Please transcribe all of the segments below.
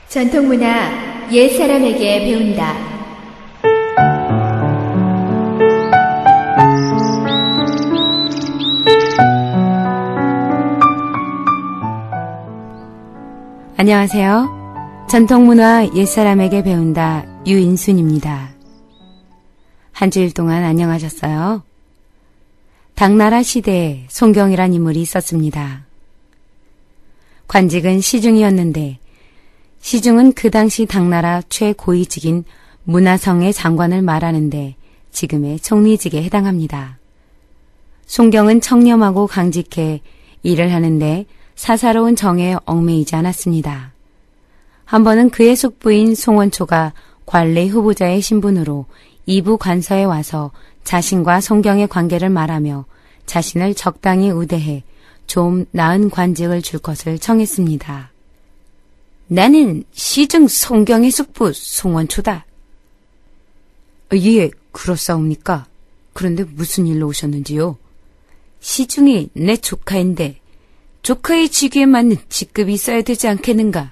전통문화 옛사람에게 배운다. 안녕하세요. 전통문화 옛사람에게 배운다 유인순입니다. 한 주일 동안 안녕하셨어요? 당나라 시대에 송경이란 인물이 있었습니다. 관직은 시중이었는데 시중은 그 당시 당나라 최고위직인 문하성의 장관을 말하는데 지금의 총리직에 해당합니다. 송경은 청렴하고 강직해 일을 하는데 사사로운 정에 얽매이지 않았습니다. 한 번은 그의 숙부인 송원초가 관례 후보자의 신분으로 이부 관서에 와서 자신과 송경의 관계를 말하며 자신을 적당히 우대해 좀 나은 관직을 줄 것을 청했습니다. 나는 시중 송경의 숙부 송원초다. 예, 그렇사옵니까? 그런데 무슨 일로 오셨는지요? 시중이 내 조카인데 조카의 직위에 맞는 직급이 있어야 되지 않겠는가?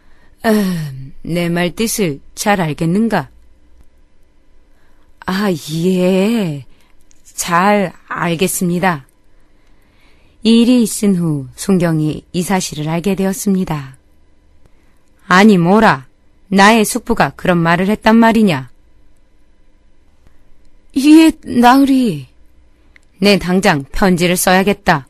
내 말 뜻을 잘 알겠는가? 아, 예, 잘 알겠습니다. 이 일이 있은 후 송경이 이 사실을 알게 되었습니다. 아니 뭐라, 나의 숙부가 그런 말을 했단 말이냐? 예, 나으리. 내 당장 편지를 써야겠다.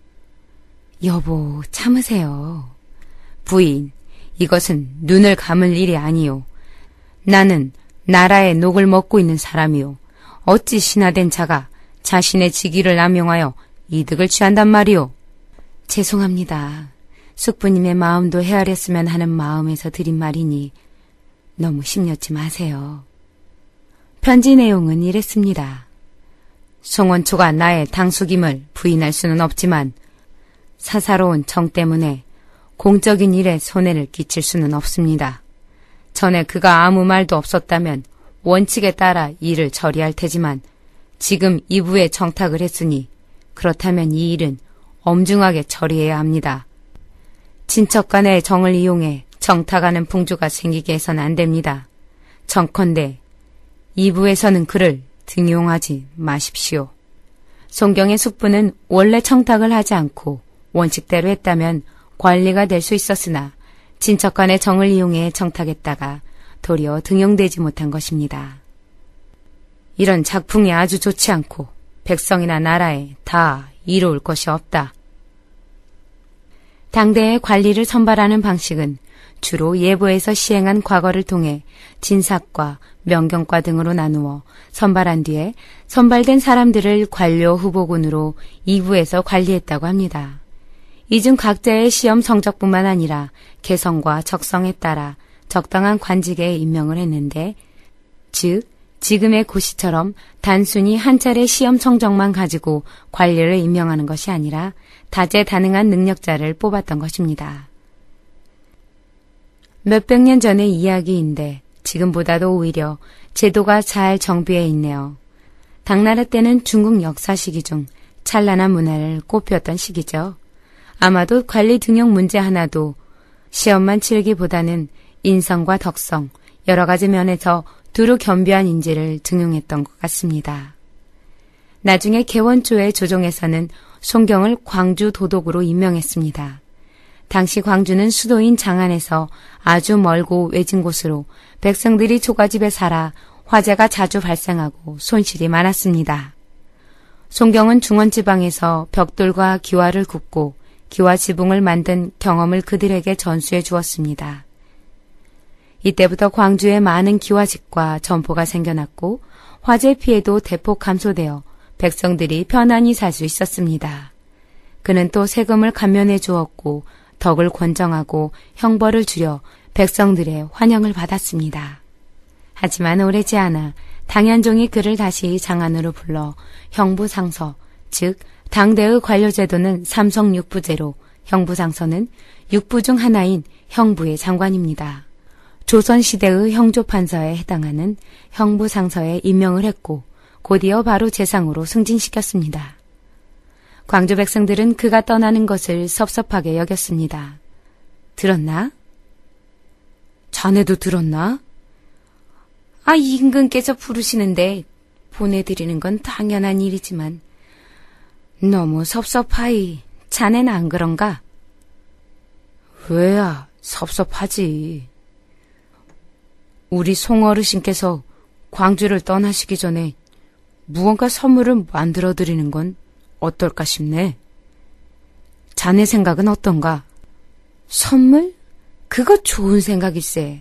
여보, 참으세요. 부인, 이것은 눈을 감을 일이 아니요. 나는 나라의 녹을 먹고 있는 사람이요. 어찌 신하된 자가 자신의 직위를 남용하여 이득을 취한단 말이오. 죄송합니다. 숙부님의 마음도 헤아렸으면 하는 마음에서 드린 말이니 너무 심려치 마세요. 편지 내용은 이랬습니다. 송원초가 나의 당숙임을 부인할 수는 없지만 사사로운 정 때문에 공적인 일에 손해를 끼칠 수는 없습니다. 전에 그가 아무 말도 없었다면 원칙에 따라 일을 처리할 테지만 지금 이부에 청탁을 했으니 그렇다면 이 일은 엄중하게 처리해야 합니다. 친척 간의 정을 이용해 정탁하는 풍조가 생기게 해서는 안 됩니다. 정컨대 이부에서는 그를 등용하지 마십시오. 송경의 숙부는 원래 청탁을 하지 않고 원칙대로 했다면 관리가 될 수 있었으나 친척 간의 정을 이용해 청탁했다가 도리어 등용되지 못한 것입니다. 이런 작풍이 아주 좋지 않고 백성이나 나라에 다 이로울 것이 없다. 당대의 관리를 선발하는 방식은 주로 예보에서 시행한 과거를 통해 진삭과 명경과 등으로 나누어 선발한 뒤에 선발된 사람들을 관료 후보군으로 2부에서 관리했다고 합니다. 이 중 각자의 시험 성적뿐만 아니라 개성과 적성에 따라 적당한 관직에 임명을 했는데, 즉 지금의 고시처럼 단순히 한 차례 시험 성적만 가지고 관리를 임명하는 것이 아니라 다재다능한 능력자를 뽑았던 것입니다. 몇백 년 전의 이야기인데 지금보다도 오히려 제도가 잘 정비해 있네요. 당나라 때는 중국 역사 시기 중 찬란한 문화를 꽃피웠던 시기죠. 아마도 관리 등용 문제 하나도 시험만 치르기보다는 인성과 덕성, 여러 가지 면에서 두루 겸비한 인재를 등용했던 것 같습니다. 나중에 개원조의 조정에서는 송경을 광주 도독으로 임명했습니다. 당시 광주는 수도인 장안에서 아주 멀고 외진 곳으로 백성들이 초가집에 살아 화재가 자주 발생하고 손실이 많았습니다. 송경은 중원지방에서 벽돌과 기와를 굽고 기와 지붕을 만든 경험을 그들에게 전수해 주었습니다. 이때부터 광주에 많은 기와집과 점포가 생겨났고 화재 피해도 대폭 감소되어 백성들이 편안히 살 수 있었습니다. 그는 또 세금을 감면해 주었고 덕을 권정하고 형벌을 줄여 백성들의 환영을 받았습니다. 하지만 오래지 않아 당현종이 그를 다시 장안으로 불러 형부상서, 즉 당대의 관료제도는 삼성육부제로 형부상서는 육부 중 하나인 형부의 장관입니다. 조선시대의 형조판서에 해당하는 형부상서에 임명을 했고 곧이어 바로 재상으로 승진시켰습니다. 광주 백성들은 그가 떠나는 것을 섭섭하게 여겼습니다. 들었나? 자네도 들었나? 임금께서 부르시는데 보내드리는 건 당연한 일이지만 너무 섭섭하이. 자네는 안 그런가? 왜야, 섭섭하지. 우리 송어르신께서 광주를 떠나시기 전에 무언가 선물을 만들어드리는 건 어떨까 싶네. 자네 생각은 어떤가? 선물? 그거 좋은 생각일세.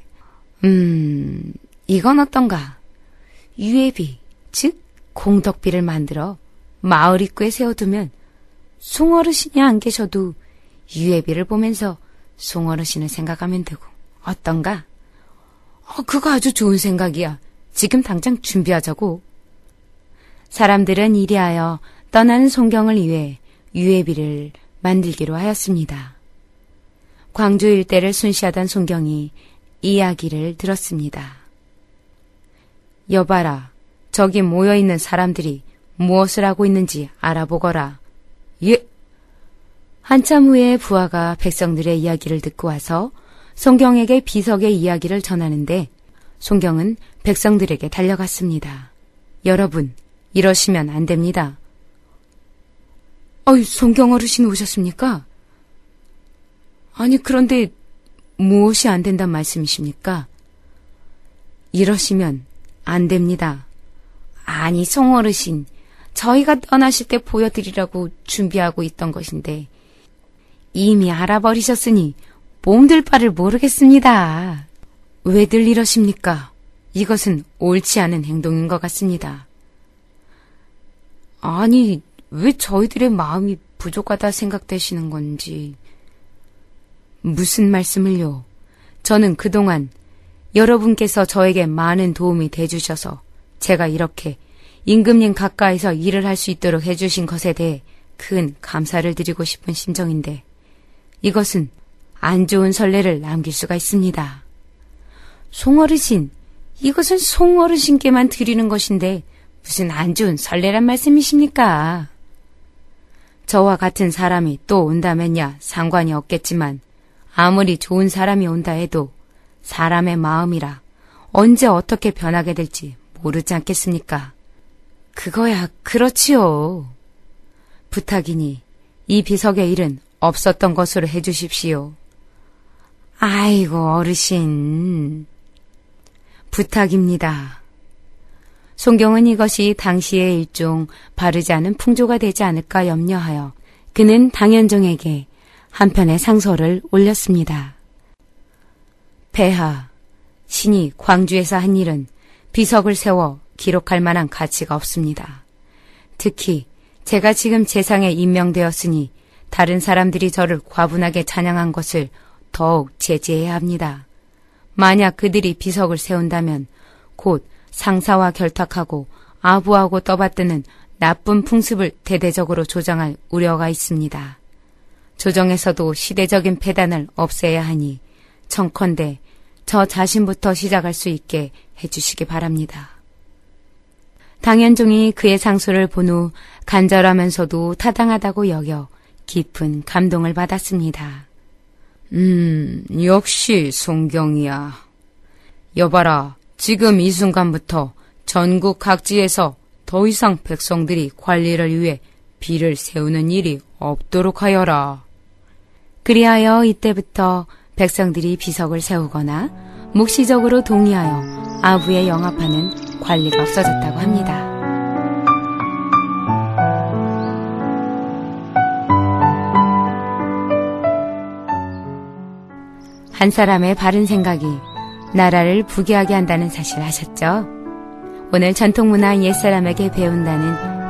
이건 어떤가? 유해비, 즉 공덕비를 만들어 마을 입구에 세워두면 송어르신이 안 계셔도 유해비를 보면서 송어르신을 생각하면 되고 어떤가? 그거 아주 좋은 생각이야. 지금 당장 준비하자고. 사람들은 이리하여 떠나는 송경을 위해 유해비를 만들기로 하였습니다. 광주 일대를 순시하던 송경이 이야기를 들었습니다. 여봐라, 저기 모여있는 사람들이 무엇을 하고 있는지 알아보거라. 예. 한참 후에 부하가 백성들의 이야기를 듣고 와서 송경에게 비석의 이야기를 전하는데 송경은 백성들에게 달려갔습니다. 여러분, 이러시면 안 됩니다. 송경 어르신 오셨습니까? 아니, 그런데 무엇이 안 된단 말씀이십니까? 이러시면 안 됩니다. 아니, 송 어르신, 저희가 떠나실 때 보여드리라고 준비하고 있던 것인데 이미 알아버리셨으니 몸둘 바를 모르겠습니다. 왜들 이러십니까? 이것은 옳지 않은 행동인 것 같습니다. 아니, 왜 저희들의 마음이 부족하다 생각되시는 건지. 무슨 말씀을요? 저는 그동안 여러분께서 저에게 많은 도움이 돼주셔서 제가 이렇게 임금님 가까이서 일을 할 수 있도록 해주신 것에 대해 큰 감사를 드리고 싶은 심정인데 이것은 안 좋은 선례를 남길 수가 있습니다. 송어르신, 이것은 송어르신께만 드리는 것인데 무슨 안 좋은 선례란 말씀이십니까? 저와 같은 사람이 또 온다면야 상관이 없겠지만 아무리 좋은 사람이 온다 해도 사람의 마음이라 언제 어떻게 변하게 될지 모르지 않겠습니까? 그거야 그렇지요. 부탁이니 이 비석의 일은 없었던 것으로 해주십시오. 아이고 어르신, 부탁입니다. 송경은 이것이 당시의 일종 바르지 않은 풍조가 되지 않을까 염려하여 그는 당현종에게 한편의 상소를 올렸습니다. 폐하, 신이 광주에서 한 일은 비석을 세워 기록할 만한 가치가 없습니다. 특히 제가 지금 재상에 임명되었으니 다른 사람들이 저를 과분하게 찬양한 것을 더욱 제지해야 합니다. 만약 그들이 비석을 세운다면 곧 상사와 결탁하고 아부하고 떠받드는 나쁜 풍습을 대대적으로 조장할 우려가 있습니다. 조정에서도 시대적인 폐단을 없애야 하니 청컨대 저 자신부터 시작할 수 있게 해주시기 바랍니다. 당현종이 그의 상소를 본 후 간절하면서도 타당하다고 여겨 깊은 감동을 받았습니다. 역시 송경이야. 여봐라, 지금 이 순간부터 전국 각지에서 더 이상 백성들이 관리를 위해 비를 세우는 일이 없도록 하여라. 그리하여 이때부터 백성들이 비석을 세우거나 묵시적으로 동의하여 아부에 영합하는 관리가 없어졌다고 합니다. 한 사람의 바른 생각이 나라를 부귀하게 한다는 사실 아셨죠? 오늘 전통문화 옛사람에게 배운다는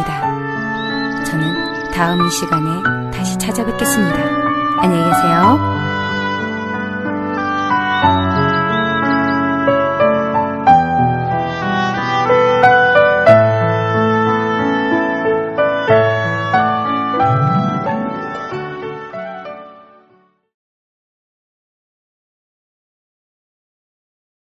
여기까지입니다. 저는 다음 이 시간에 다시 찾아뵙겠습니다. 안녕히 계세요.